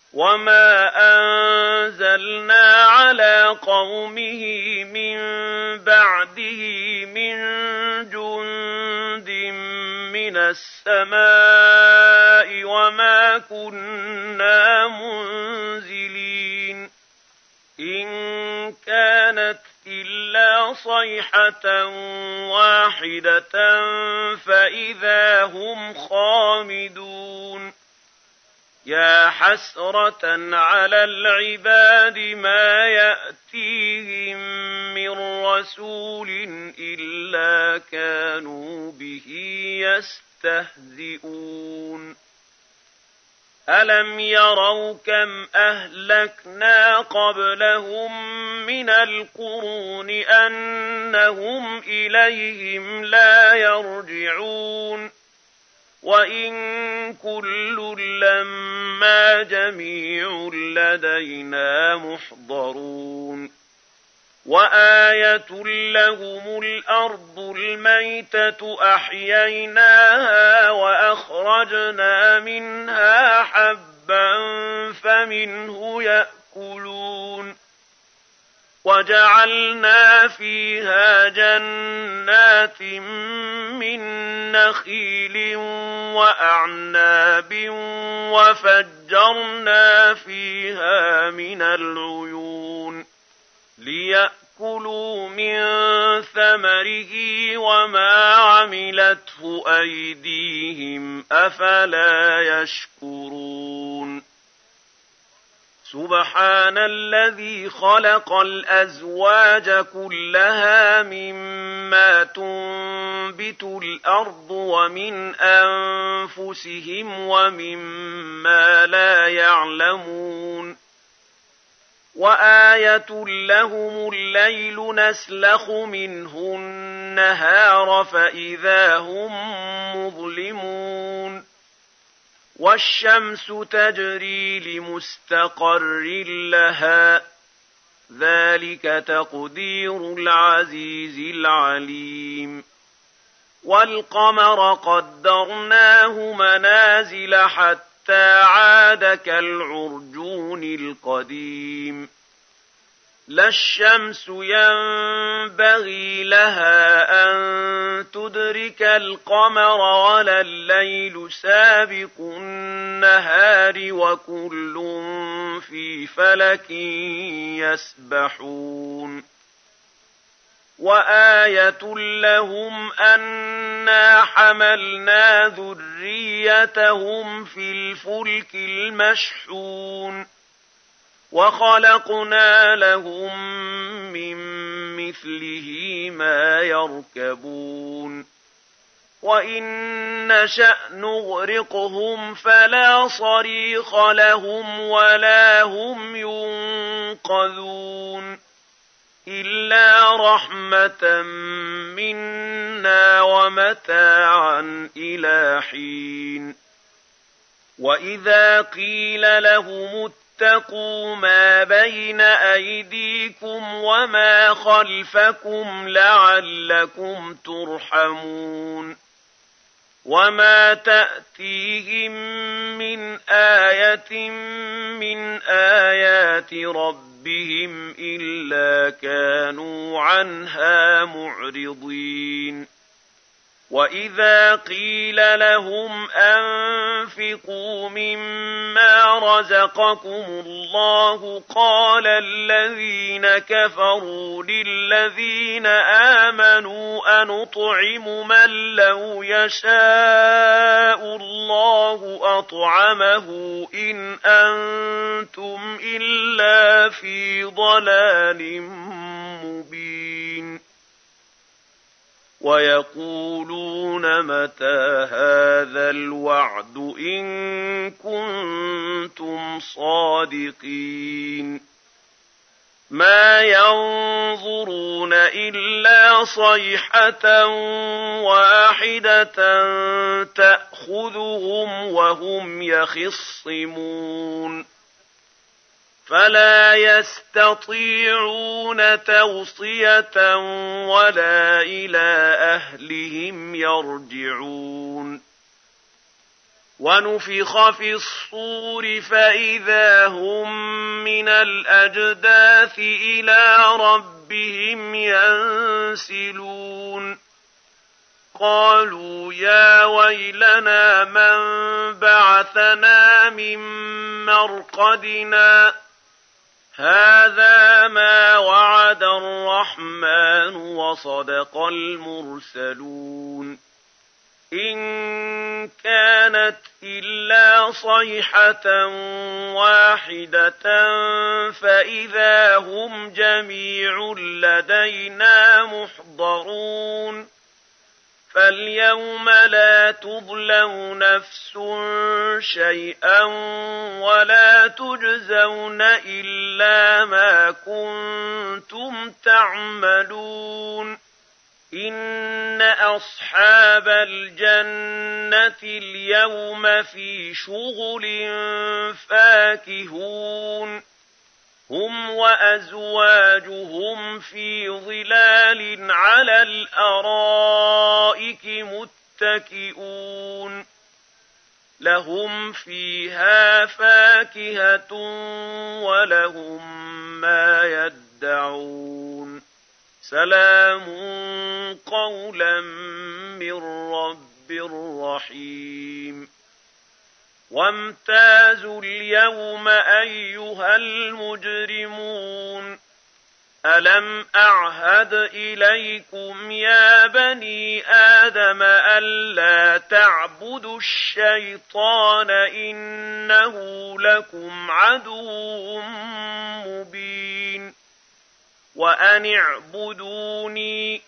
وما أنزلنا على قومه من بعده من جند من السماء وما كنا منزلين إن كانت إلا صيحة واحدة فإذا هم خامدون يا حسرة على العباد ما يأتيهم من رسول إلا كانوا به يستهزئون ألم يروا كم أهلكنا قبلهم من القرون أنهم إليهم لا يرجعون وإن كل لما جميع لدينا محضرون وآية لهم الأرض الميتة أحييناها وأخرجنا منها حبا فمنه يأكلون وجعلنا فيها جنات من نخيل وأعناب وفجرنا فيها من العيون ليأكلوا من ثمره وما عملته أيديهم أفلا يشكرون سبحان الذي خلق الأزواج كلها مما تنبت الأرض ومن أنفسهم ومما لا يعلمون وآية لهم الليل نسلخ منه النهار فإذا هم مظلمون والشمس تجري لمستقر لها ذلك تقدير العزيز العليم والقمر قدرناه منازل حتى عاد كالعرجون القديم لا الشمس ينبغي لها أن تدرك القمر ولا الليل سابق النهار وكل في فلك يسبحون وآية لهم أنا حملنا ذريتهم في الفلك المشحون وخلقنا لهم من مثله ما يركبون وإن نشأ نغرقهم فلا صريخ لهم ولا هم ينقذون إلا رحمة منا ومتاعا إلى حين وإذا قيل لهم اتقوا ما بين أيديكم وما خلفكم لعلكم ترحمون وما تأتيهم من آية من آيات ربهم إلا كانوا عنها معرضين وإذا قيل لهم أنفقوا مما رزقكم الله قال الذين كفروا للذين آمنوا أنطعم من لو يشاء الله أطعمه إن أنتم إلا في ضلال مبين ويقولون متى هذا الوعد إن كنتم صادقين ما ينظرون إلا صيحة واحدة تأخذهم وهم يخصمون فلا يستطيعون توصية ولا إلى أهلهم يرجعون ونفخ في الصور فإذا هم من الأجداث إلى ربهم ينسلون قالوا يا ويلنا من بعثنا من مرقدنا هذا ما وعد الرحمن وصدق المرسلون إن كانت إلا صيحة واحدة فإذا هم جميع لدينا محضرون فاليوم لا تظلم نفس شيئا ولا تجزون إلا ما كنتم تعملون إن أصحاب الجنة اليوم في شغل فاكهون هم وأزواجهم في ظلال على الأرائك متكئون لهم فيها فاكهة ولهم ما يدعون سلام قولا من رب رحيم وامتازوا اليوم أيها المجرمون ألم أعهد إليكم يا بني آدم ألا تعبدوا الشيطان إنه لكم عدو مبين وأن اعبدوني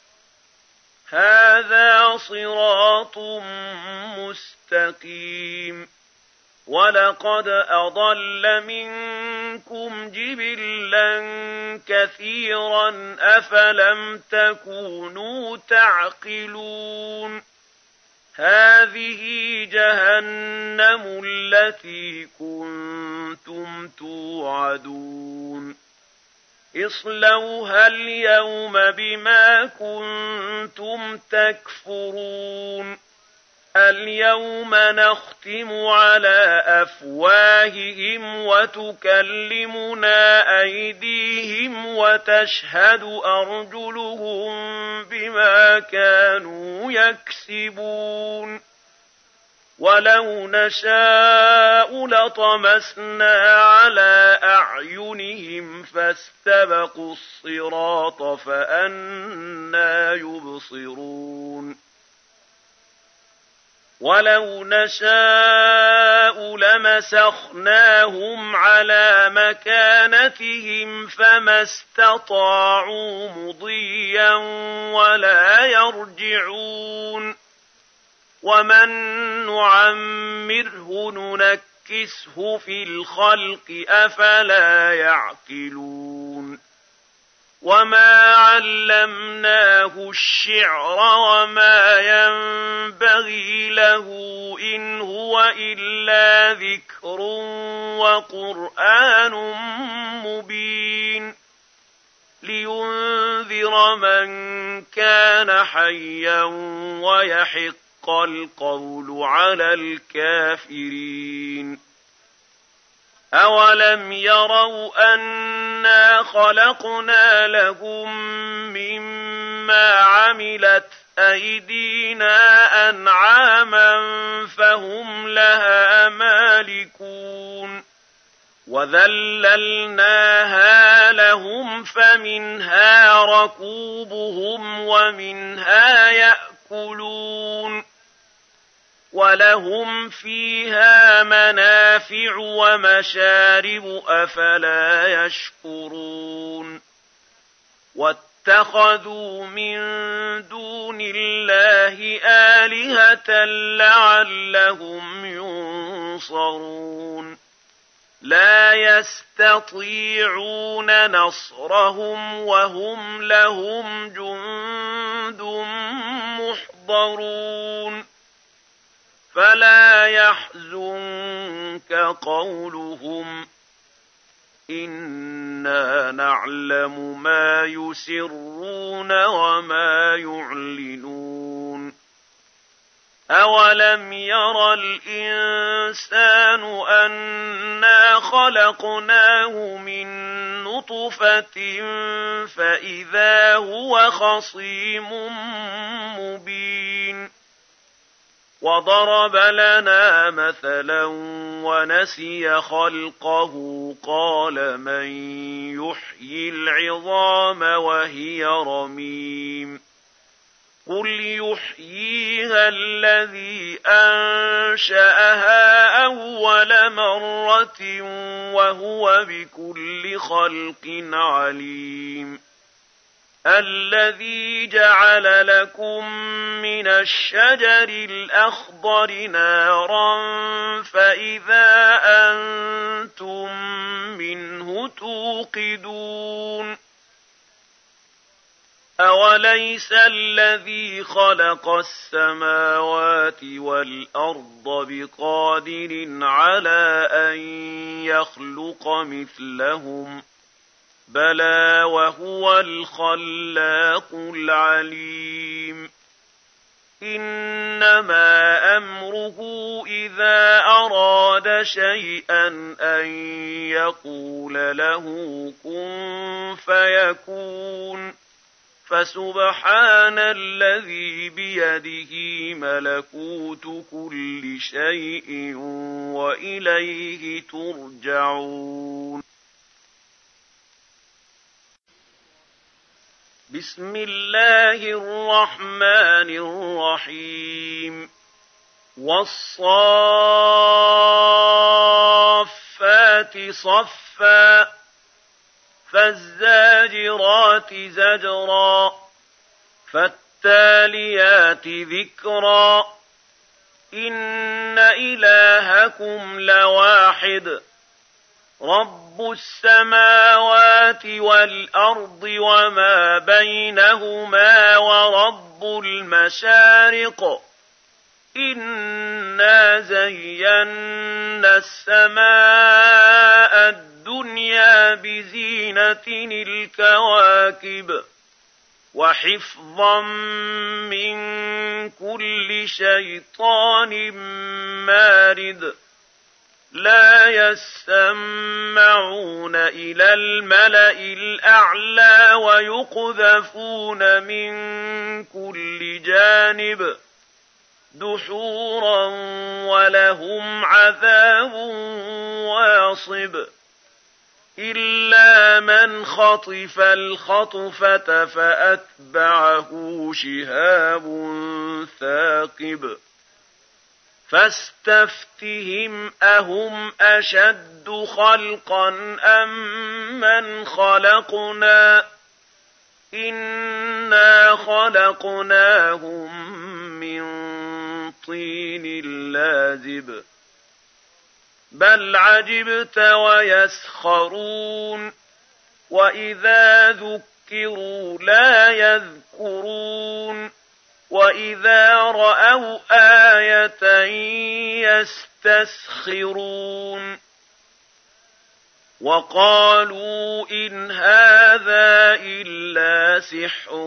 هذا صراط مستقيم ولقد أضل منكم جبلا كثيرا أفلم تكونوا تعقلون هذه جهنم التي كنتم توعدون اصلوها اليوم بما كنتم تكفرون اليوم نختم على أفواههم وتكلمنا أيديهم وتشهد أرجلهم بما كانوا يكسبون ولو نشاء لطمسنا على أعينهم فاستبقوا الصراط فأنى يبصرون ولو نشاء لمسخناهم على مكانتهم فما استطاعوا مضيا ولا يرجعون ومن نعمره ننكسه في الخلق أفلا يعقلون وما علمناه الشعر وما ينبغي له إن هو إلا ذكر وقرآن مبين لينذر من كان حيا ويحق القول على الكافرين أولم يروا أنا خلقنا لهم مما عملت أيدينا أنعاما فهم لها مالكون وذللناها لهم فمنها ركوبهم ومنها يأكلون ولهم فيها منافع ومشارب أفلا يشكرون واتخذوا من دون الله آلهة لعلهم ينصرون لا يستطيعون نصرهم وهم لهم جند محضرون فلا يحزنك قولهم إنا نعلم ما يسرون وما يعلنون أولم ير الإنسان أنا خلقناه من نطفة فإذا هو خصيم مبين وضرب لنا مثلا ونسي خلقه قال من يحيي العظام وهي رميم قل يحييها الذي أنشأها أول مرة وهو بكل خلق عليم الذي جعل لكم من الشجر الأخضر نارا فإذا أنتم منه توقدون أوليس الذي خلق السماوات والأرض بقادر على أن يخلق مثلهم بلى وهو الخلاق العليم إنما أمره إذا أراد شيئا أن يقول له كن فيكون فسبحان الذي بيده ملكوت كل شيء وإليه ترجعون بسم الله الرحمن الرحيم والصافات صفا فالزاجرات زجرا فالتاليات ذكرا إن إلهكم لواحد رب السماوات والأرض وما بينهما ورب المشارق إنا زينا السماء الدنيا بزينة الكواكب وحفظا من كل شيطان مارد لا يسمعون إلى الملأ الأعلى ويقذفون من كل جانب دحورا ولهم عذاب واصب إلا من خطف الخطفة فأتبعه شهاب ثاقب فاستفتهم أهم أشد خلقا أم من خلقنا إنا خلقناهم من طين لازب بل عجبت ويسخرون وإذا ذكروا لا يذكرون وإذا رأوا آية يستسخرون وقالوا إن هذا إلا سحر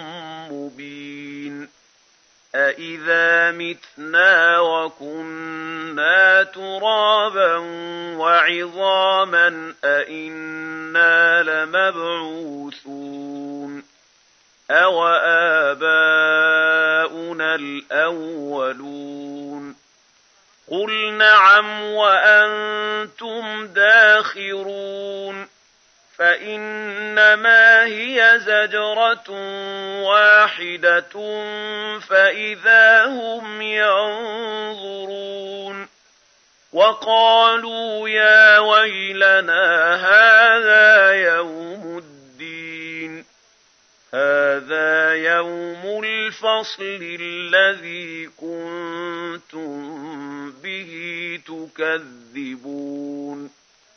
مبين أإذا متنا وكنا ترابا وعظاما أإنا لمبعوثون أوآباؤنا الأولون قل نعم وأنتم داخرون فإنما هي زجرة واحدة فإذا هم ينظرون وقالوا يا ويلنا هذا يوم الدين هذا يوم الفصل الذي كنتم به تكذبون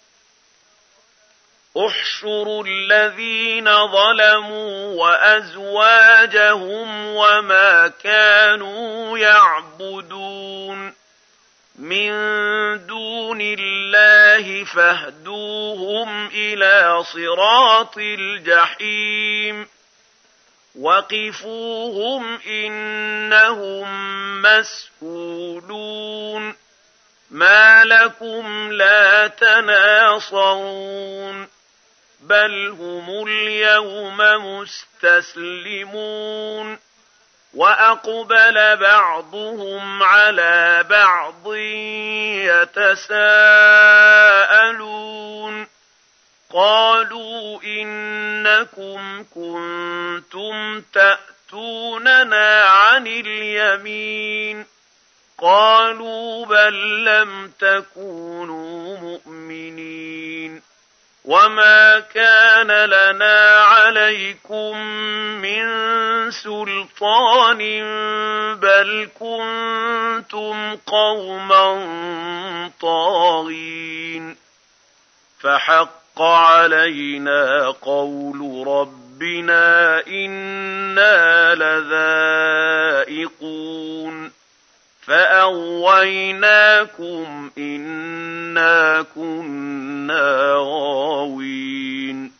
احشروا الذين ظلموا وأزواجهم وما كانوا يعبدون من دون الله فاهدوهم إلى صراط الجحيم وقفوهم إنهم مسئولون ما لكم لا تناصرون بل هم اليوم مستسلمون وأقبل بعضهم على بعض يتساءلون قالوا إنكم كنتم تأتوننا عن اليمين قالوا بل لم تكونوا مؤمنين وما كان لنا عليكم من سلطان بل كنتم قوما طاغين فحق علينا قول ربنا إنا لذائقون فأغويناكم إنا كنا غاوين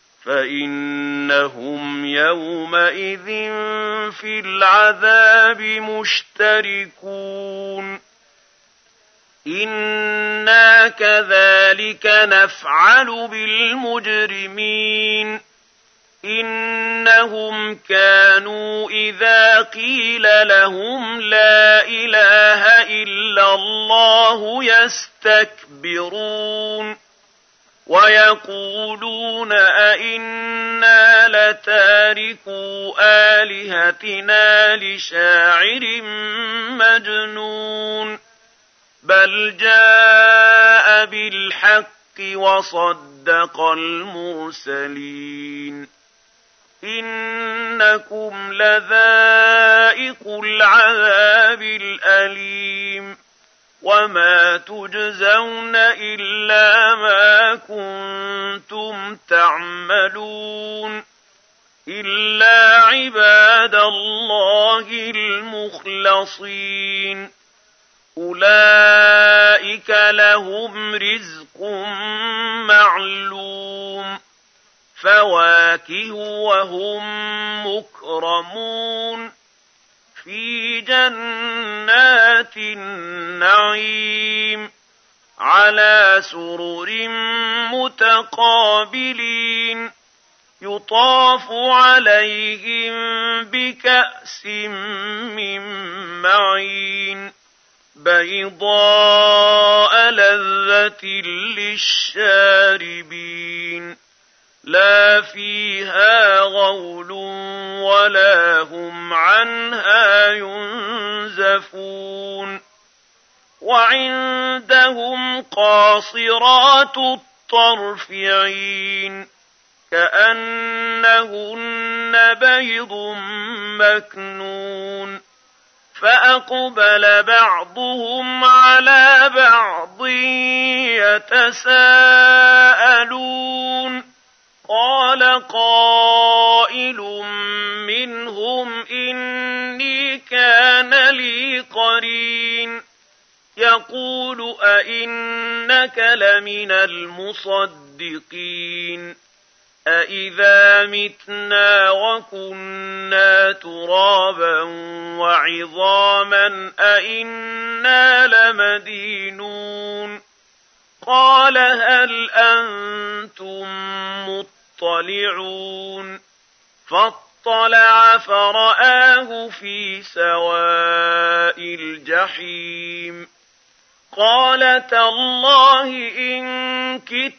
فإنهم يومئذ في العذاب مشتركون إنا كذلك نفعل بالمجرمين إنهم كانوا إذا قيل لهم لا إله إلا الله يستكبرون ويقولون أئنا لتاركو آلهتنا لشاعر مجنون بل جاء بالحق وصدق المرسلين إنكم لذائق العذاب الأليم وما تجزون إلا ما كنتم تعملون إلا عباد الله المخلصين أولئك لهم رزق معلوم فواكه وهم مكرمون في جنات النعيم على سرر متقابلين يطاف عليهم بكأس من معين بيضاء لذة للشاربين لا فيها غول ولا هم عنها ينزفون وعندهم قاصرات الطرف عين كأنهن بيض مكنون فأقبل بعضهم على بعض يتساءلون قال قائل منهم إني كان لي قرين يقول أئنك لمن المصدقين أإذا متنا وكنا ترابا وعظاما أئنا لمدينون قال هل أنتم مطلعون فاطلع فرآه في سواء الجحيم قال تالله إن كدت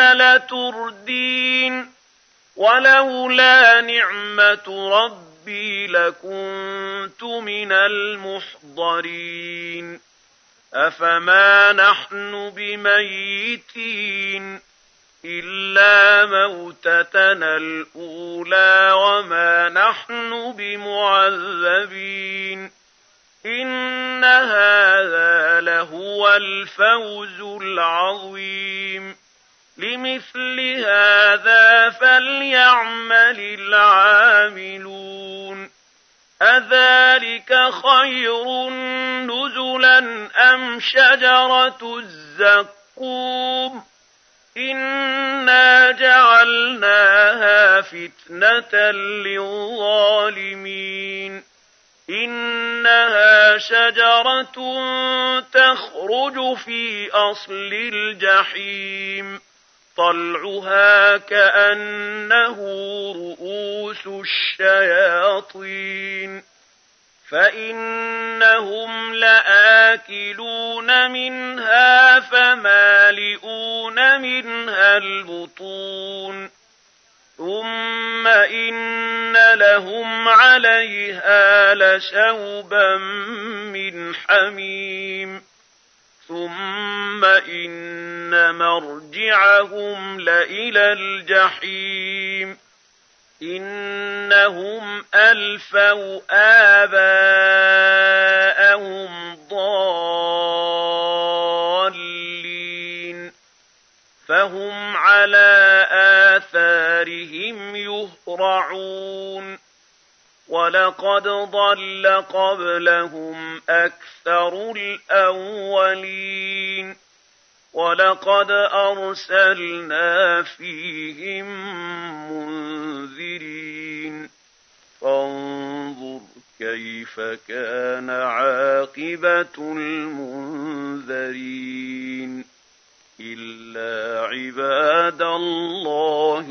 لتردين ولولا نعمة ربي لكنت من المحضرين أفما نحن بميتين إلا موتتنا الأولى وما نحن بمعذبين إن هذا لهو الفوز العظيم لمثل هذا فليعمل العاملون أذلك خير نزلا أم شجرة الزقوم إنا جعلناها فتنة للظالمين إنها شجرة تخرج في أصل الجحيم طلعها كأنه رؤوس الشياطين فإنهم لآكلون منها فمالئون منها البطون ثم إن لهم عليها لشوبا من حميم ثم إن مرجعهم لإلى الجحيم إنهم ألفوا آباءهم ضالين فهم على آثارهم يهرعون ولقد ضل قبلهم أكثر الأولين ولقد أرسلنا فيهم منذرين فانظر كيف كان عاقبة المنذرين إلا عباد الله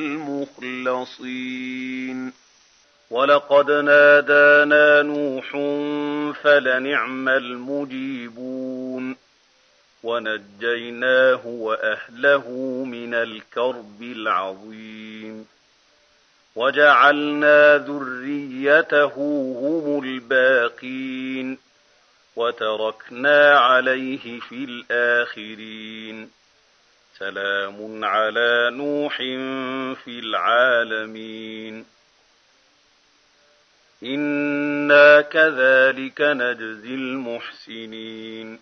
المخلصين ولقد نادانا نوح فلنعم المجيبون ونجيناه وأهله من الكرب العظيم وجعلنا ذريته هم الباقين وتركنا عليه في الآخرين سلام على نوح في العالمين إنا كذلك نجزي المحسنين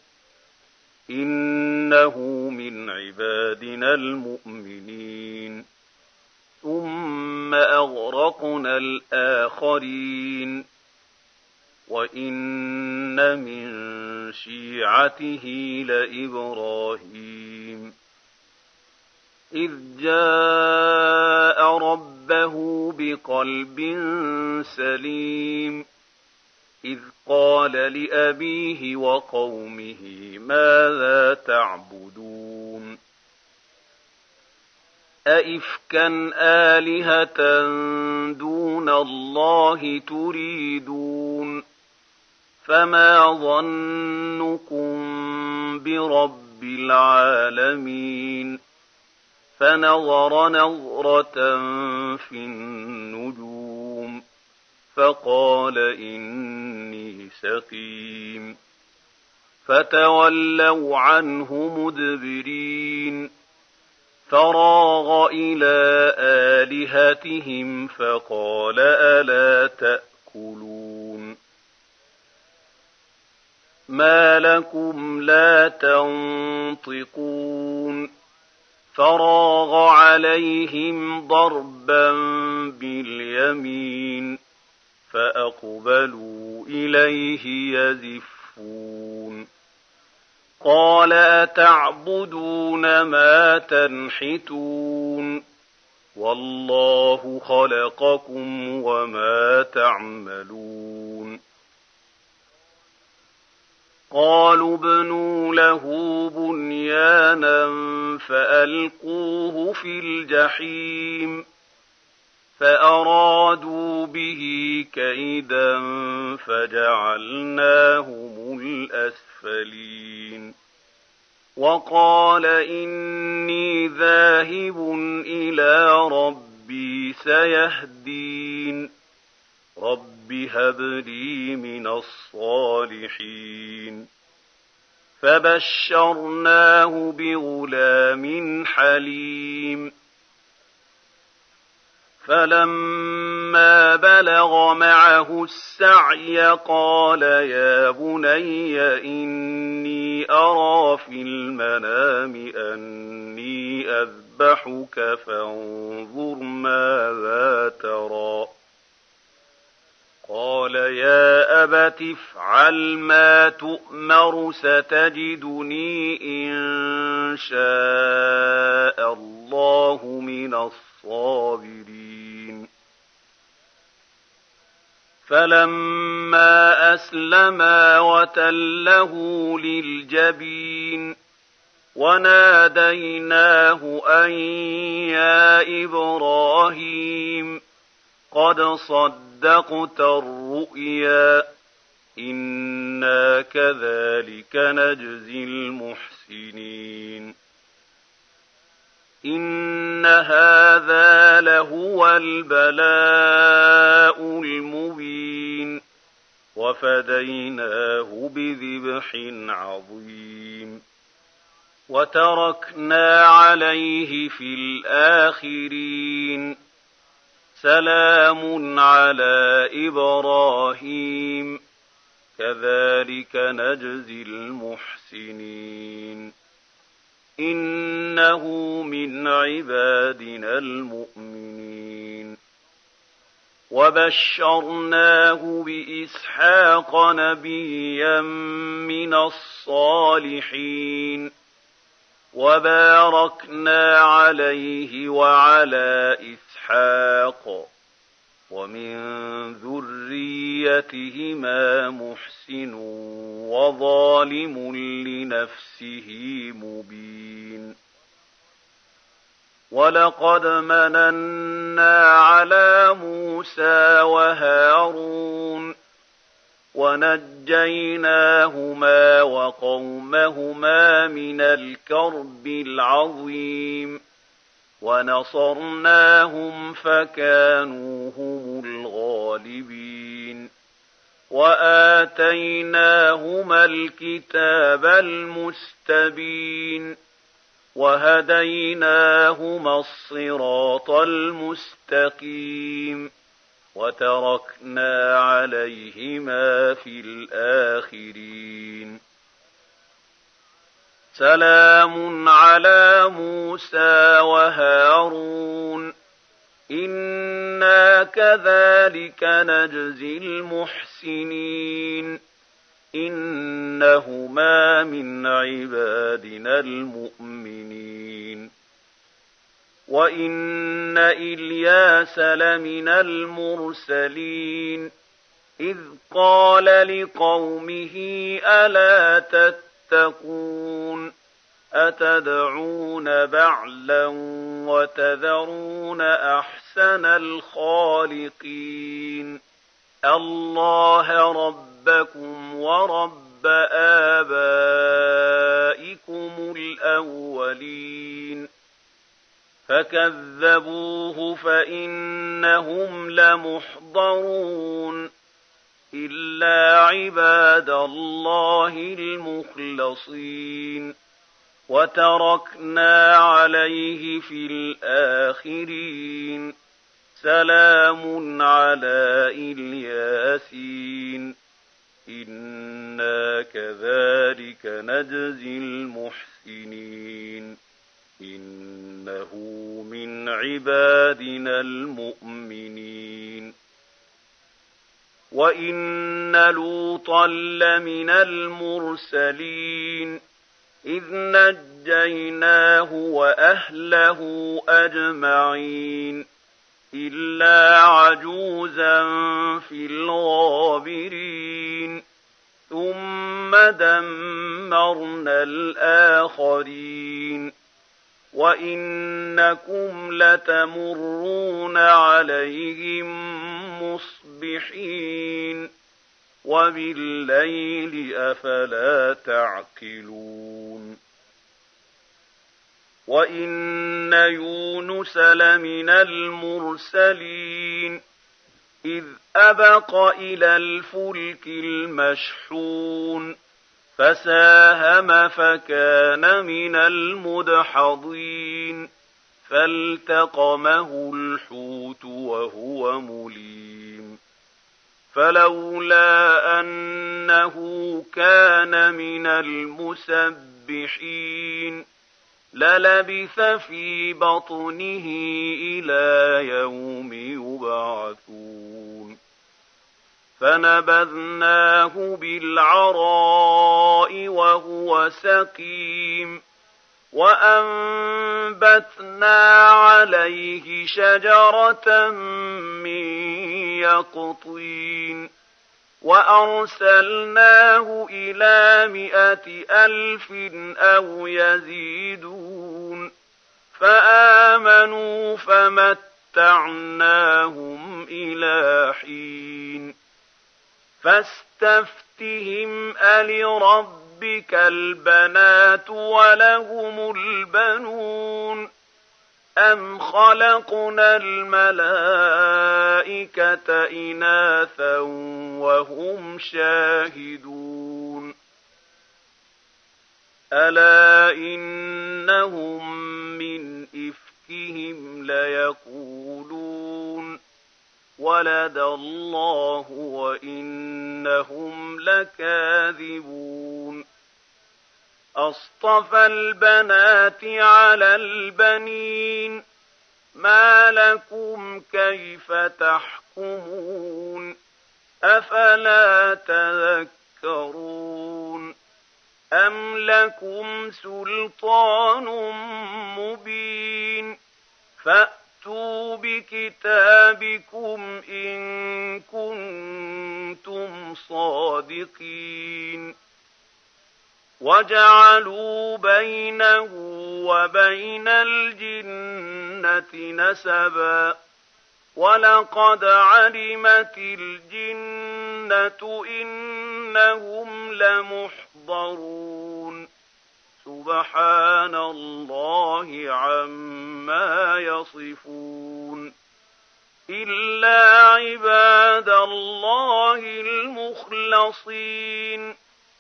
إنه من عبادنا المؤمنين ثم أغرقنا الآخرين وإن من شيعته لإبراهيم إذ جاء ربه بقلب سليم إذ قال لأبيه وقومه ماذا تعبدون أئفكا آلهة دون الله تريدون فما ظنكم برب العالمين فنظر نظرة في النجوم فقال إني سقيم فتولوا عنه مدبرين فراغ إلى آلهتهم فقال ألا تأكلون ما لكم لا تنطقون فراغ عليهم ضربا باليمين فأقبلوا إليه يزفون قال أتعبدون ما تنحتون والله خلقكم وما تعملون قالوا ابنوا له بنيانا فألقوه في الجحيم فأرادوا به كيدا فجعلناهم الأسفلين وقال إني ذاهب إلى ربي سيهدين رب هب لي من الصالحين فبشرناه بغلام حليم فلما بلغ معه السعي قال يا بني إني أرى في المنام أني أذبحك فانظر ماذا ترى قال يا أبت افعل ما تؤمر ستجدني إن شاء الله من الصابرين فلما أسلما وتله للجبين وناديناه أن يا إبراهيم قد صدقت الرؤيا إنا كذلك نجزي المحسنين إن هذا لهو البلاء المبين وفديناه بذبح عظيم وتركنا عليه في الآخرين سلام على إبراهيم كذلك نجزي المحسنين إنه من عبادنا المؤمنين وبشرناه بإسحاق نبيا من الصالحين وباركنا عليه وعلى إسحاق ومن ذريتهما محسن وظالم لنفسه مبين ولقد مننا على موسى وهارون ونجيناهما وقومهما من الكرب العظيم ونصرناهم فكانوا هم الغالبين وآتيناهما الكتاب المستبين وهديناهما الصراط المستقيم وتركنا عليهما في الآخرين سلام على موسى وهارون إنا كذلك نجزي المحسنين إنهما من عبادنا المؤمنين وإن إلياس لمن المرسلين إذ قال لقومه ألا تتقون أتدعون بعلا وتذرون أحسن الخالقين الله ربكم ورب آبائكم الأولين فكذبوه فإنهم لمحضرون إلا عباد الله المخلصين وتركنا عليه في الآخرين سلام على الياسين إنا كذلك نجزي المحسنين إنه من عبادنا المؤمنين وإن لوطا لمن المرسلين إذ نجيناه وأهله أجمعين إلا عجوزا في الغابرين ثم دمرنا الآخرين وإنكم لتمرون عليهم مصبحين وبالليل أفلا تعقلون وإن يونس لمن المرسلين إذ أبق إلى الفلك المشحون فساهم فكان من المدحضين فالتقمه الحوت وهو مليم فلولا أنه كان من المسبحين للبث في بطنه إلى يوم يبعثون فنبذناه بالعراء وهو سقيم وأنبتنا عليه شجرة من يقطين وأرسلناه إلى 100,000 أو يزيدون فآمنوا فمتعناهم إلى حين فاستفتهم ألربك البنات ولهم البنون أم خلقنا الملائكة إناثا وهم شاهدون ألا إنهم من إفكهم ليقولون ولد الله وإنهم لكاذبون أصطفى البنات على البنين ما لكم كيف تحكمون أفلا تذكرون أم لكم سلطان مبين فأتوا بكتابكم إن كنتم صادقين وجعلوا بينه وبين الجنة نسبا ولقد علمت الجنة إنهم لمحضرون سبحان الله عما يصفون إلا عباد الله المخلصين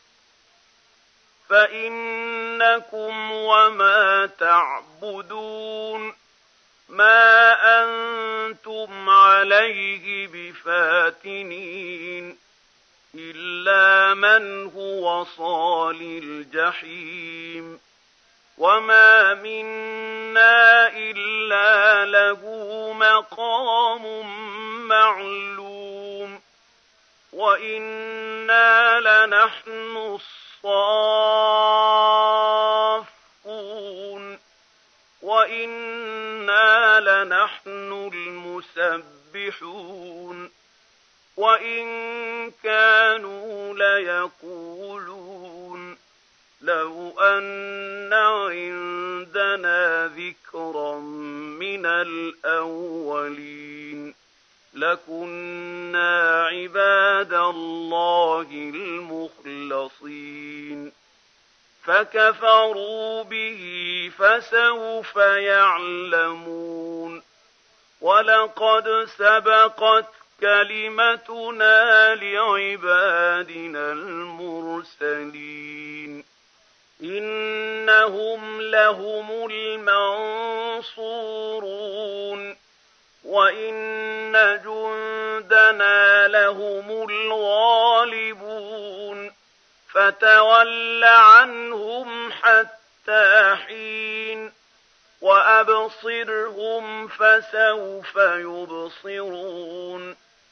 فإنكم وما تعبدون ما أنتم عليه بفاتنين إلا من هو صال الجحيم وما منا إلا له مقام معلوم وإنا لنحن الصافون وإنا لنحن المسبحون وإن كانوا ليقولون لو أن عندنا ذكرا من الأولين لكنا عباد الله المخلصين فكفروا به فسوف يعلمون ولقد سبقت كلمتنا لعبادنا المرسلين إنهم لهم المنصورون وإن جندنا لهم الغالبون فتول عنهم حتى حين وأبصرهم فسوف يبصرون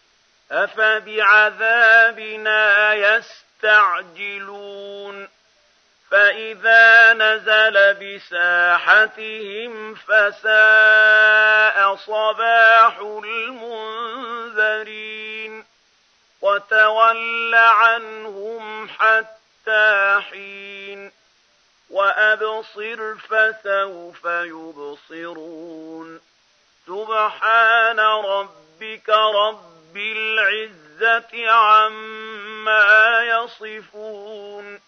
أفبعذابنا يستعجلون فإذا نزل بساحتهم فساء صباح المنذرين وتول عنهم حتى حين وأبصر فسوف يبصرون سبحان ربك رب العزة عما يصفون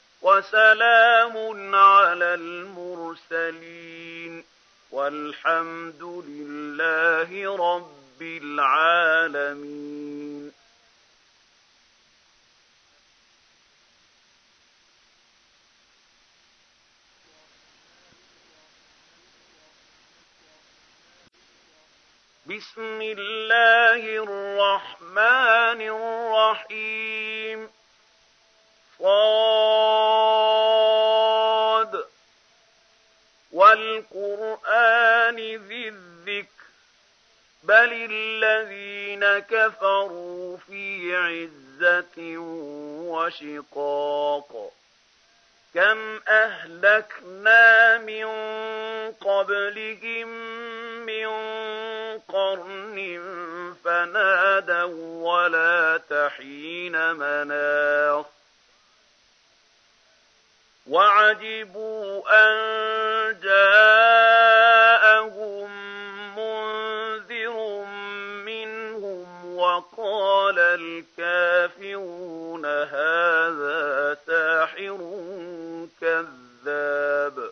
وسلام على المرسلين والحمد لله رب العالمين. بسم الله الرحمن الرحيم صاد والقرآن ذي الذكر بل الذين كفروا في عزة وشقاق كم أهلكنا من قبلهم من قرن تنادوا ولا تحين مناص وعجبوا أن جاءهم منذر منهم وقال الكافرون هذا ساحر كذاب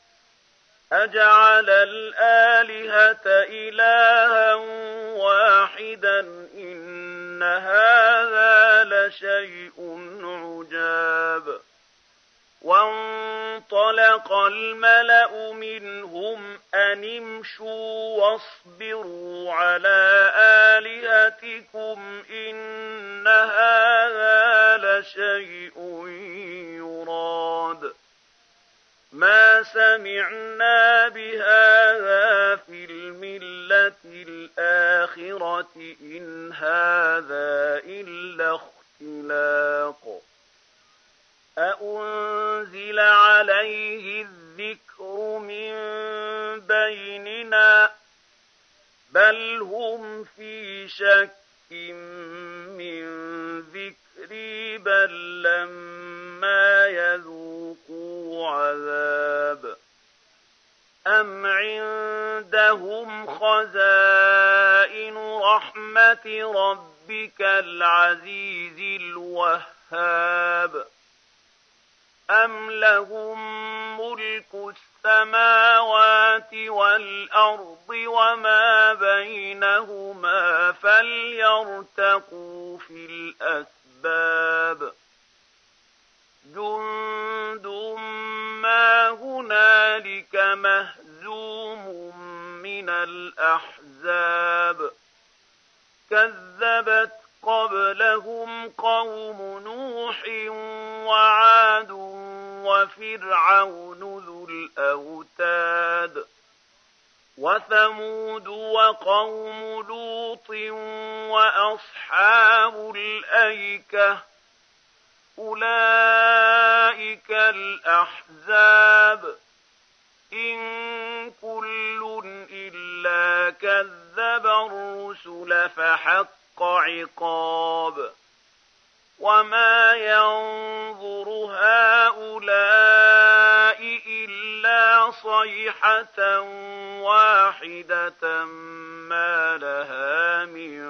أجعل الآلهة إلها واحدا إن هذا لشيء عجاب وانطلق الملأ منهم أن امشوا واصبروا على آلهتكم إن هذا لشيء يراد ما سمعنا بهذا في الملة الآخرة إن هذا إلا اختلاق أأنزل عليه الذكر من بيننا بل هم في شك من ذكري بل لما يذوقوا عذاب أم عندهم خزائن رحمة ربك العزيز الوهاب أم لهم ملك السماوات والأرض وما بينهما فليرتقوا في الأسباب جند ما هنالك مهزوم من الأحزاب كذبت قبلهم قوم نوح وعاد وفرعون ذو الأوتاد وثمود وقوم لوط وأصحاب الأيكة أولئك الأحزاب إن كل إلا كذب الرسل فحق عقاب وما ينظر هؤلاء إلا صيحة واحدة ما لها من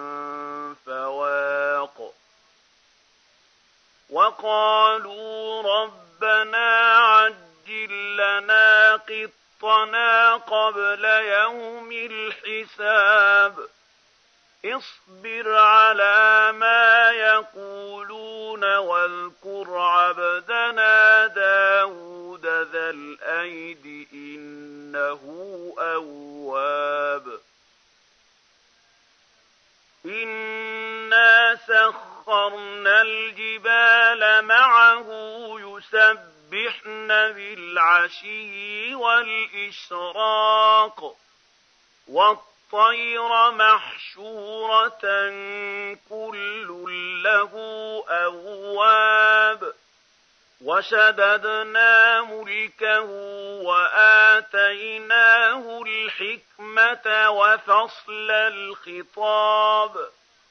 فواق وقالوا ربنا عجل لنا قطنا قبل يوم الحساب اصبر على ما يقولون واذكر عبدنا داود ذا الأيد إنه أواب إنا سخرنا الجبال معه يسبحن بالعشي والإشراق والطير محشورة كل له أواب وشددنا ملكه وآتيناه الحكمة وفصل الخطاب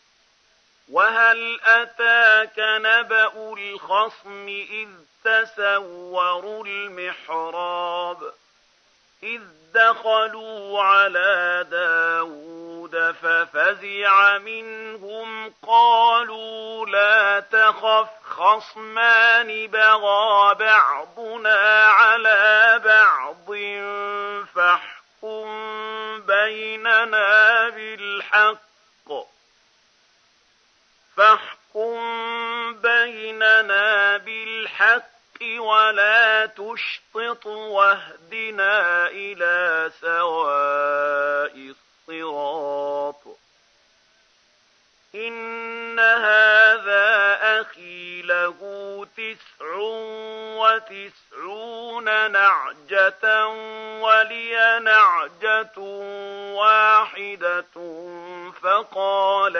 وهل أتاك نبأ الخصم إذ تسوروا المحراب إذ دخلوا على داود ففزع منهم قالوا لا تخف خصمان بغى بعضنا على بعض فاحكم بيننا بالحق ولا تشطط واهدنا إلى سواء الصراط إن هذا أخي له 99 نعجة ولي نعجة واحدة فقال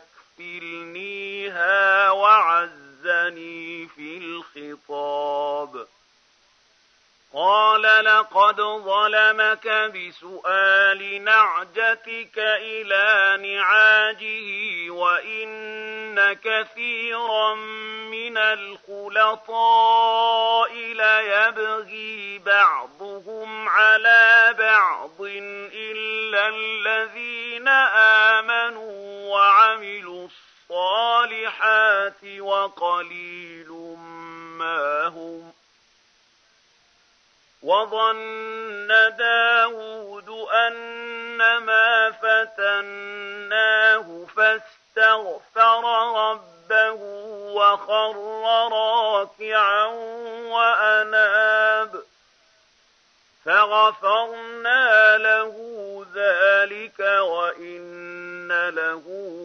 أكفلنيها وعزني في الخطاب قال لقد ظلمك بسؤال نعجتك إلى نعاجه وإن كثيرا من الخلطاء ليبغي بعضهم على بعض إلا الذين آمنوا وعملوا الصالحات وقليل ما هم. وظن داود أنما فتناه فاستغفر ربه وخر راكعا وأناب فغفرنا له ذلك وإن له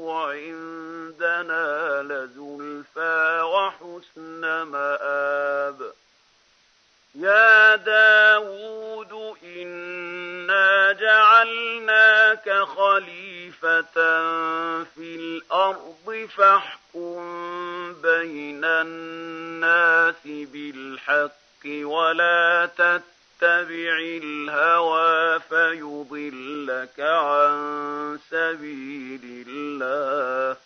عندنا لزلفى وحسن مآب. يا داود إنا جعلناك خليفة في الأرض فاحكم بين الناس بالحق ولا تتبع الهوى فيضلك عن سبيل الله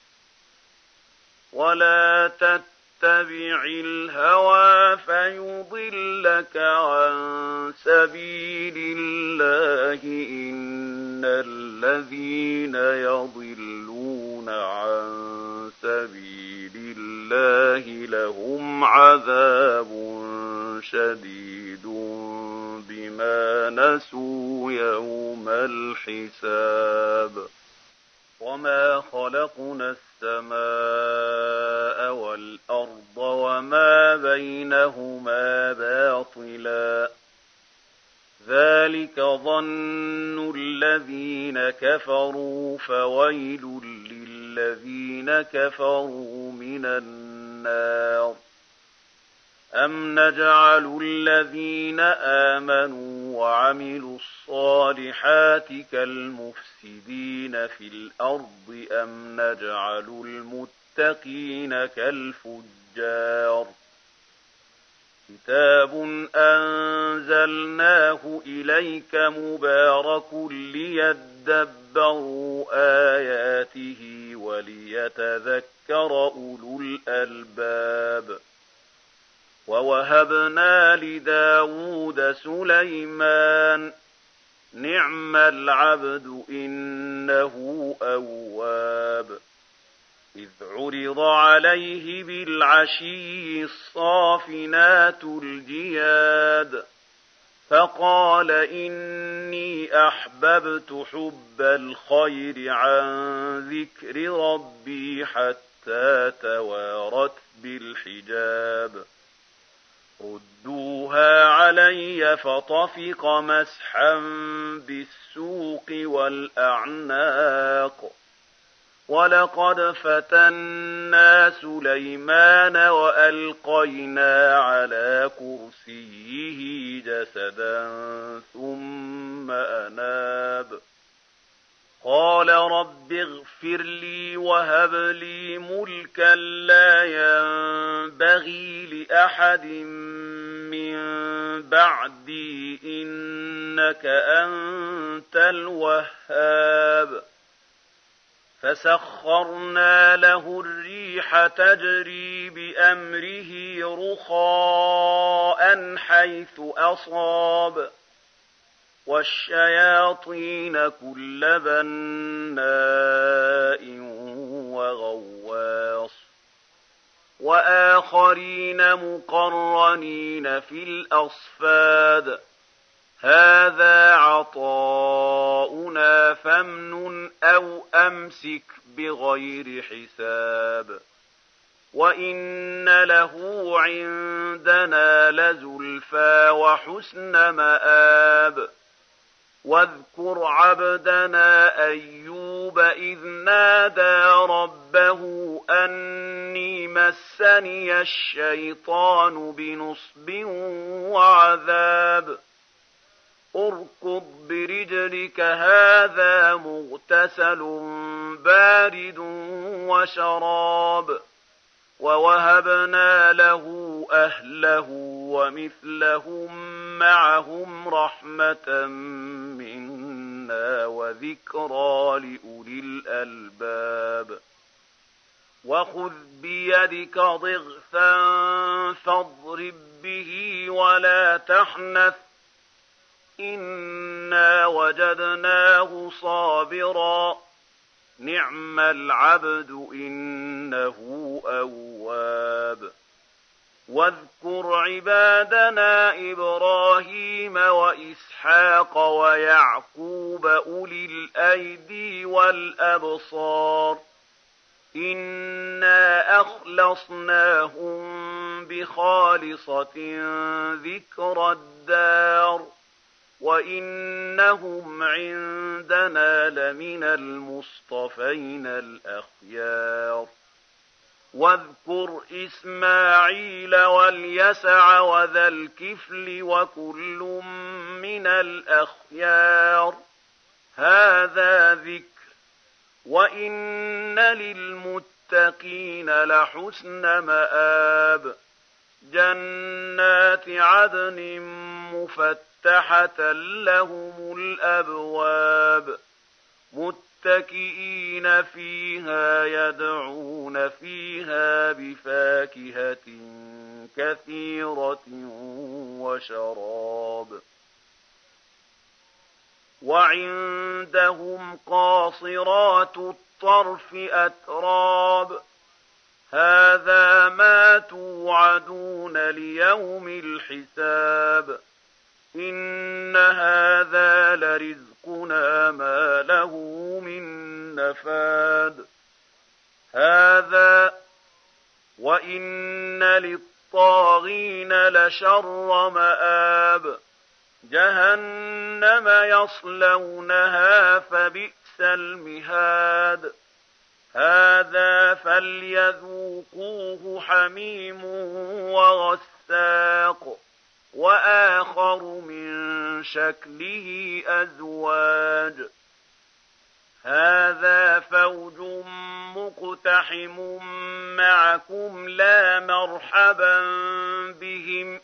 إن الذين يضلون عن سبيل الله لهم عذاب شديد بما نسوا يوم الحساب. وما خلقنا السماء والأرض وما بينهما باطلا ذلك ظن الذين كفروا فويل للذين كفروا من النار. أم نجعل الذين آمنوا وعملوا الصالحات كالمفسدين في الأرض أم نجعل المتقين كالفجار. كتاب أنزلناه إليك مبارك ليدبروا آياته وليتذكر أولو الألباب. ووهبنا لداود سليمان نعم العبد إنه أواب. إذ عرض عليه بالعشي الصافنات الجياد فقال إني أحببت حب الخير عن ذكر ربي حتى توارت بالحجاب. ردوها علي فطفق مسحا بالسوق والأعناق. ولقد فتنا سليمان وألقينا على كرسيه جسدا ثم أناب. قال رب اغفر لي وهب لي ملكا لا ينبغي لأحد من بعدي إنك أنت الوهاب. فسخرنا له الريح تجري بأمره رخاء حيث أصاب والشياطين كل بناء وغواص وآخرين مقرنين في الأصفاد. هذا عطاؤنا فامنن أو أمسك بغير حساب. وإن له عندنا لزلفى وحسن مآب. واذكر عبدنا أيوب إذ نادى ربه أني مسني الشيطان بنصب وعذاب. اركض برجلك هذا مغتسل بارد وشراب. ووهبنا له أهله ومثلهم معهم رحمة منا وذكرى لأولي الألباب وخذ بيدك ضغثا فاضرب به ولا تحنث إنا وجدناه صابرا نعم العبد إنه أواب واذكر عبادنا إبراهيم وإسحاق ويعقوب أولي الأيدي والأبصار إنا أخلصناهم بخالصة ذكر الدار وإنهم عندنا لمن المصطفين الأخيار واذكر إسماعيل واليسع وذا الكفل وكل من الأخيار هذا ذكر وإن للمتقين لحسن مآب جنات عدن مفتحة لهم الأبواب متكئين فيها يدعون فيها بفاكهة كثيرة وشراب وعندهم قاصرات الطرف أتراب هذا ما توعدون ليوم الحساب إن هذا لرزقنا ما له من نفاد هذا وإن للطاغين لشر مآب جهنم يصلونها فبئس المهاد هذا فليذوقوه حميم وغساق وآخر من شكله أزواج هذا فوج مقتحم معكم لا مرحبا بهم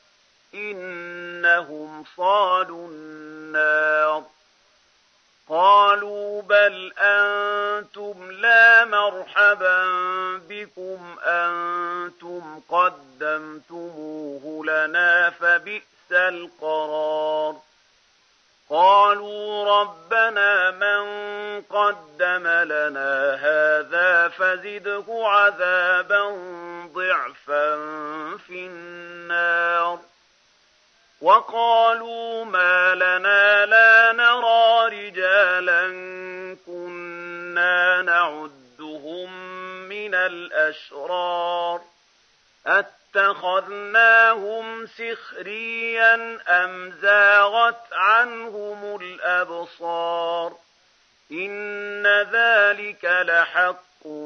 إنهم صالوا النار قالوا بل أنتم لا مرحبا بكم أنتم قدمتموه لنا فبئس القرار قالوا ربنا من قدم لنا هذا فزده عذابا ضعفا في النار وقالوا ما لنا لا نرى رجالا كنا نعدهم من الأشرار أتخذناهم سخريا أم زاغت عنهم الأبصار إن ذلك لحق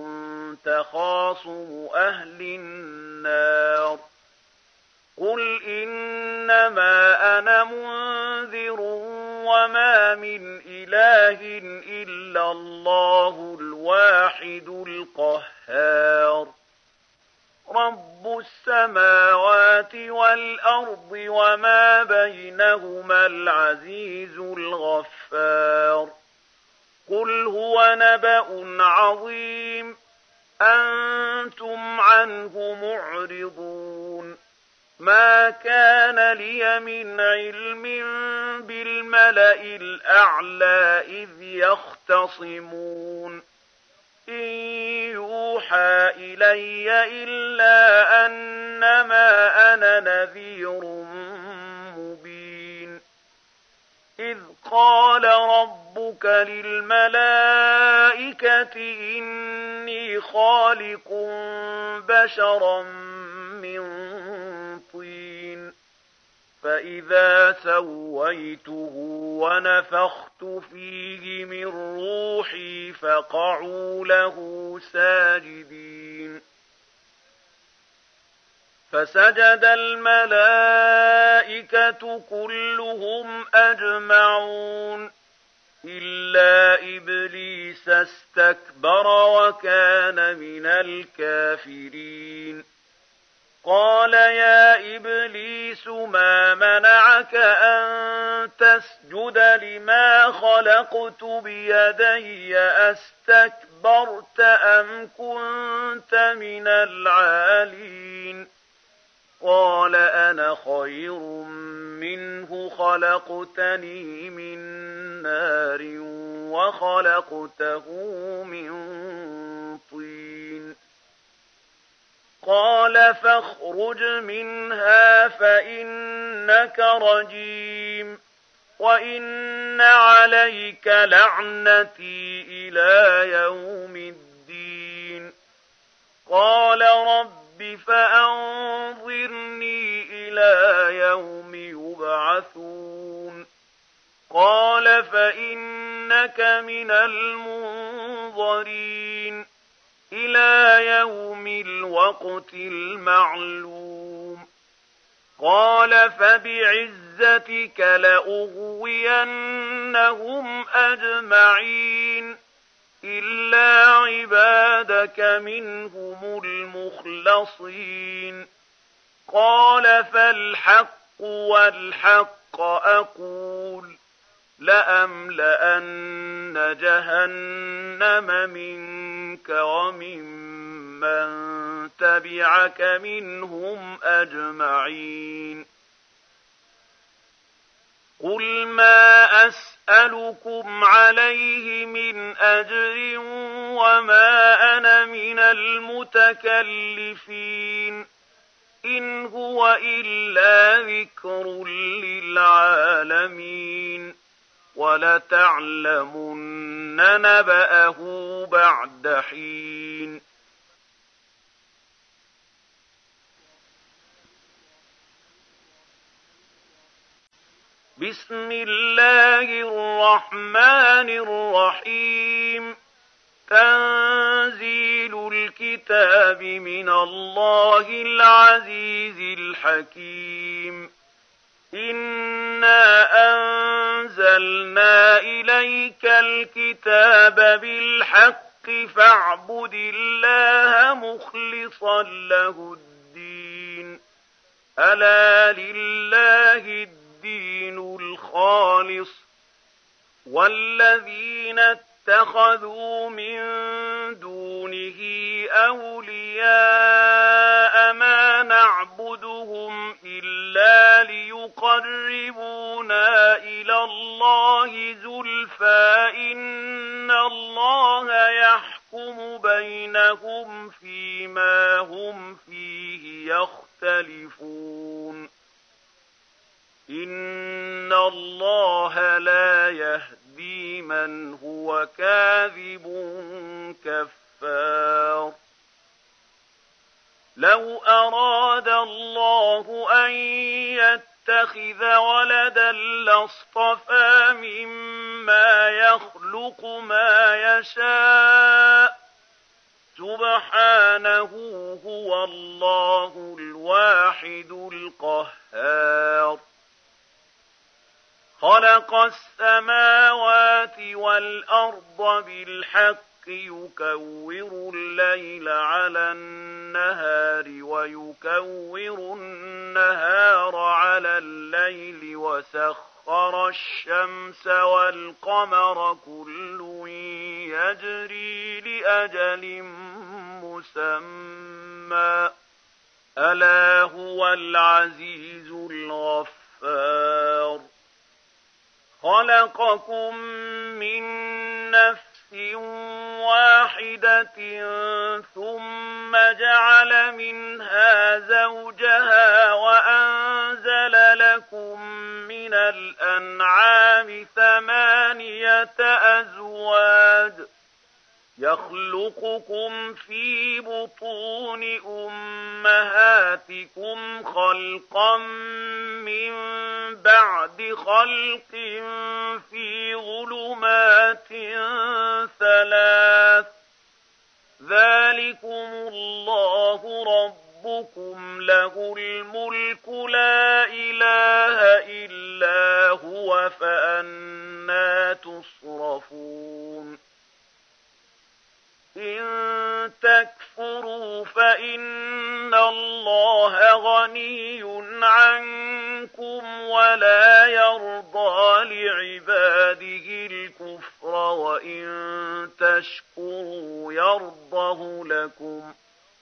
تخاصم أهل النار قل إنما أنا منذر وما من إله إلا الله الواحد القهار رب السماوات والأرض وما بينهما العزيز الغفار قل هو نبأ عظيم أنتم عنه معرضون ما كان لي من علم بالملأ الأعلى إذ يختصمون إن يوحى إلي إلا أنما أنا نذير مبين إذ قال ربك للملائكة إني خالق بشرا من طين فإذا سويته ونفخت فيه من روحي فقعوا له ساجدين فسجد الملائكة كلهم أجمعون إلا إبليس إبليس استكبر وكان من الكافرين قال يا إبليس ما منعك أن تسجد لما خلقت بيدي أستكبرت أم كنت من العالين قال أنا خير منه خلقتني من نار وخلقته من طين قال فاخرج منها فإنك رجيم وإن عليك لعنتي إلى يوم الدين قال رب فأنظرني إلى يوم يبعثون قال فإنك من المنظرين إلى يوم الوقت المعلوم قال فبعزتك لأغوينهم أجمعين إلا عبادك منهم المخلصين قال فالحق والحق أقول لأملأن جهنم منك وممن تبعك منهم أجمعين قل ما أسألكم عليه من أجر وما أنا من المتكلفين إن هو إلا ذكر للعالمين ولتعلمن نبأه بعد حين بسم الله الرحمن الرحيم تنزيل الكتاب من الله العزيز الحكيم إنا أنزلنا إليك الكتاب بالحق فاعبد الله مخلصا له الدين ألا لله الدين الخالص والذين اتخذوا من دونه أولياء ما نعبدهم إلا ليقربونا إلى الله زلفى إن الله يحكم بينهم فيما هم فيه يختلفون إن الله لا يهدي من هو كاذب كفار لو أراد الله أن يتخذ ولدا لاصطفى مما يخلق ما يشاء سبحانه هو الله الواحد القهار خلق السماوات والأرض بالحق يكور الليل على النهار ويكور النهار على الليل وسخر الشمس والقمر كل يجري لأجل مسمى ألا هو العزيز الغفار خلقكم من نفس واحدة ثم جعل منها زوجها وأنزل لكم من الأنعام 8 أزواج يخلقكم في بطون أمهاتكم خلقا من بعد خلق في ظلمات 3 ذلكم الله ربكم له الملك لا إله إلا هو فأنى تصرفون إن تكفروا فإن الله غني عنكم ولا يرضى لعباده الكفر وإن تشكروا يرضه لكم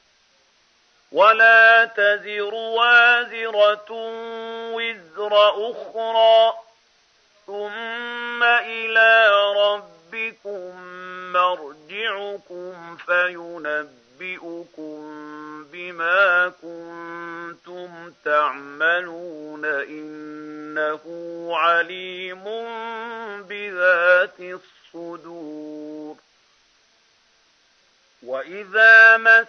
ولا تزر وازرة وزر أخرى ثم إلى ربكم مرجعكم فينبئكم بما كنتم تعملون إنه عليم بذات الصدور. وإذا مس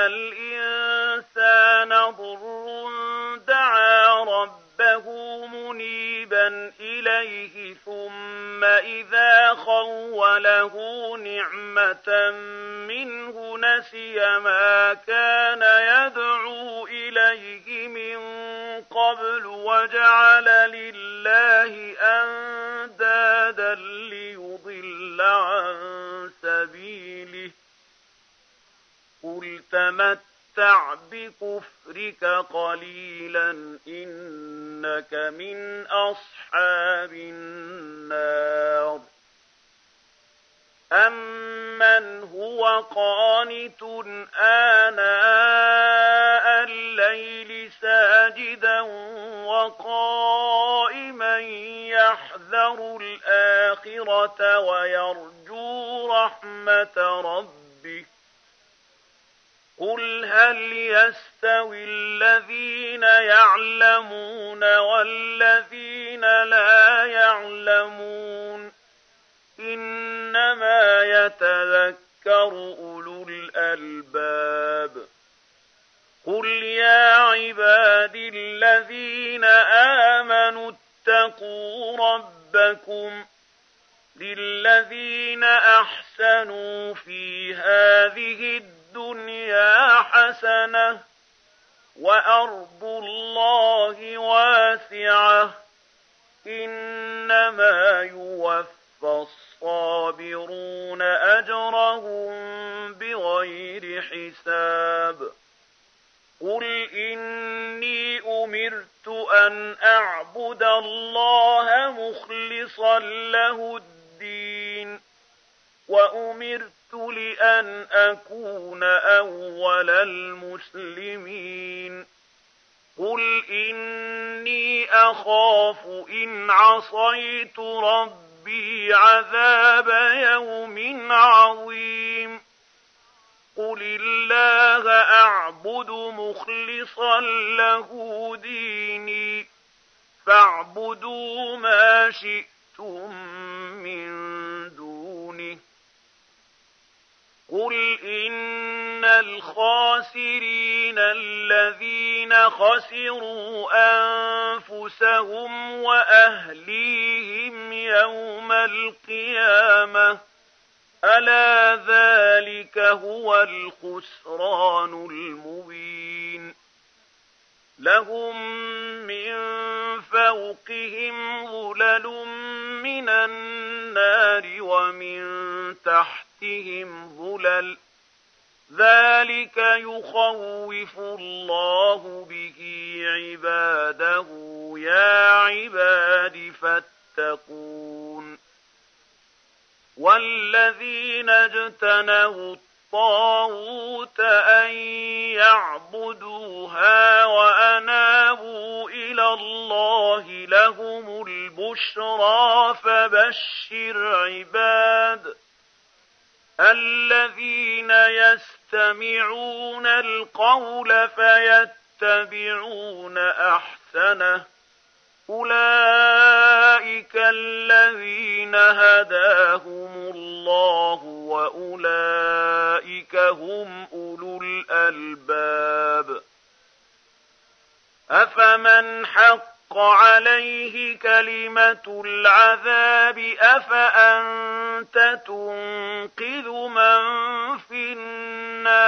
الإنسان ضر دعا ربه منيبا إليه ثم إذا خوله نعمة منه نسي ما كان يدعو إليه من قبل وجعل لله أندادا ليضل عن سبيله قل تمتع بكفرك قليلا إنك من أصحاب النار. أمن هو قانت آناء الليل ساجدا وقائما يحذر الآخرة ويرجو رحمة ربه قل هل يستوي الذين يعلمون والذين لا يعلمون إنما يتذكر أولو الألباب. قل يا عبادي الذين آمنوا اتقوا ربكم للذين أحسنوا في هذه الدنيا حسنة وأرض الله واسعة إنما يوفى الصابرون أجرهم بغير حساب. قل إني أمرت أن أعبد الله مخلصا له الدين وأمرت لأن أكون أول المسلمين. قل إني أخاف إن عصيت ربي عذاب يوم عظيم. قل الله أعبد مخلصا له ديني فاعبدوا ما شئتم من دونه. قل إن الخاسرين الذين خسروا أنفسهم وأهليهم يوم القيامة ألا ذلك هو الخسران المبين. لهم من فوقهم ظلل من النار ومن تحتهم ظلل ذلك يخوف الله به عباده يا عباد فاتقون. والذين اجتنبوا الطاغوت أن يعبدوها وأنابوا إلى الله لهم البشرى فبشر عباد الذين يستمعون القول فيتبعون أحسنه أولئك الذين هداهم الله وأولئك هم أولو الألباب. أفمن حق عليه كلمة العذاب أفأنت تنقذ من في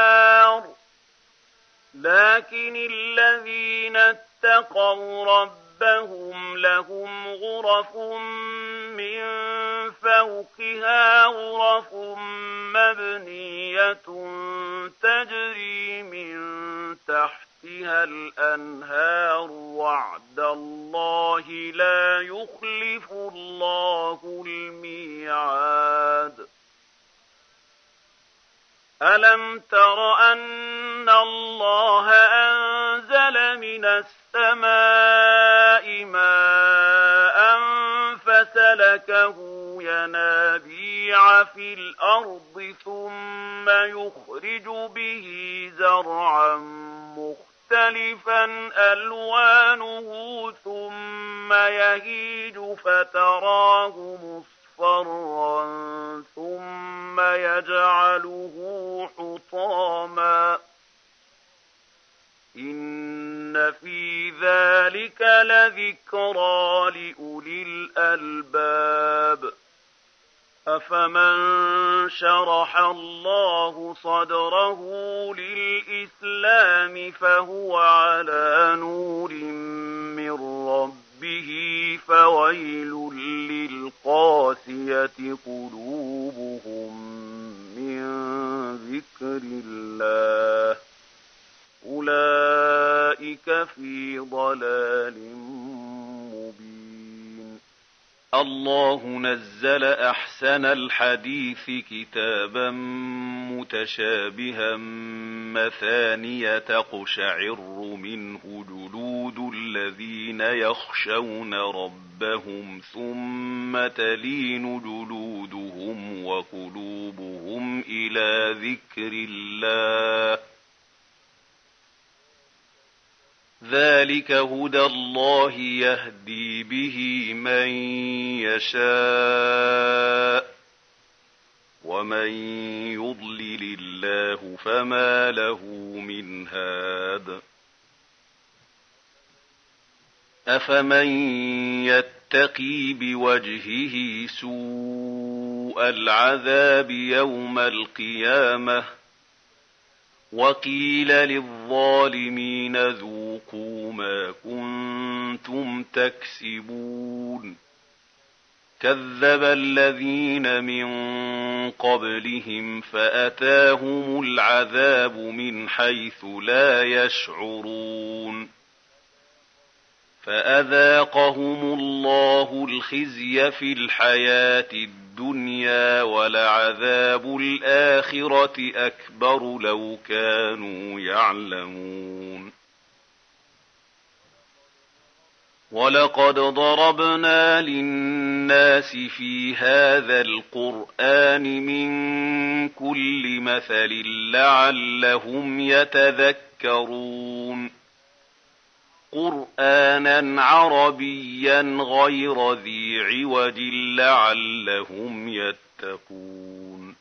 النار. لكن الذين اتقوا ربهم ربهم لهم غرف من فوقها غرف مبنية تجري من تحتها الأنهار وعد الله لا يخلف الله الميعاد ألم تر أن الله أنزل من السماء ماء فسلكه ينابيع في الأرض ثم يخرج به زرعا مختلفا ألوانه ثم يهيج فتراه مصفرا ثم يجعله حطاما إن في ذلك لذكرى لأولي الألباب أفمن شرح الله صدره للإسلام فهو على نور من ربه فويل للقاسية قلوبهم من ذكر الله أولئك في ضلال مبين الله نزل أحسن الحديث كتابا متشابها مثانية تقشعر منه جلود الذين يخشون ربهم ثم تلين جلودهم وقلوبهم إلى ذكر الله ذلك هدى الله يهدي به من يشاء ومن يضلل الله فما له من هاد أفمن يتقي بوجهه سوء العذاب يوم القيامة وقيل للظالمين ذوقوا ما كنتم تكسبون كذب الذين من قبلهم فأتاهم العذاب من حيث لا يشعرون فأذاقهم الله الخزي في الحياة الدنيا ولعذاب الآخرة أكبر لو كانوا يعلمون ولقد ضربنا للناس في هذا القرآن من كل مثل لعلهم يتذكرون قرآنا عربيا غير ذي عوج لعلهم يتقون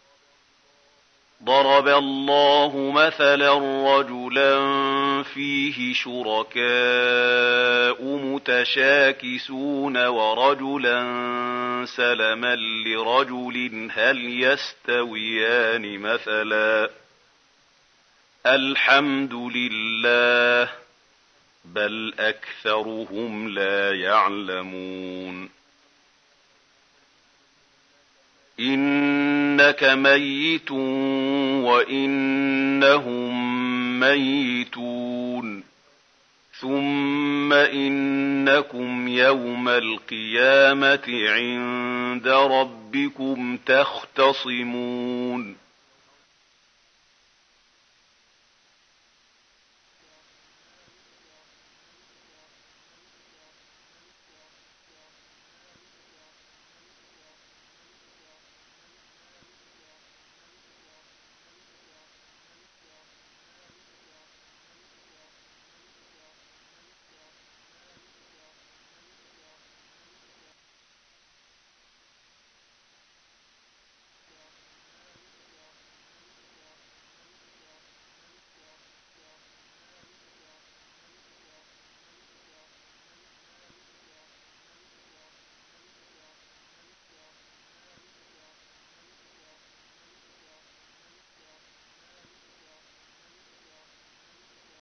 ضرب الله مثلا رجلا فيه شركاء متشاكسون ورجلا سلما لرجل هل يستويان مثلا الحمد لله بل أكثرهم لا يعلمون إنك ميت وإنهم ميتون ثم إنكم يوم القيامة عند ربكم تختصمون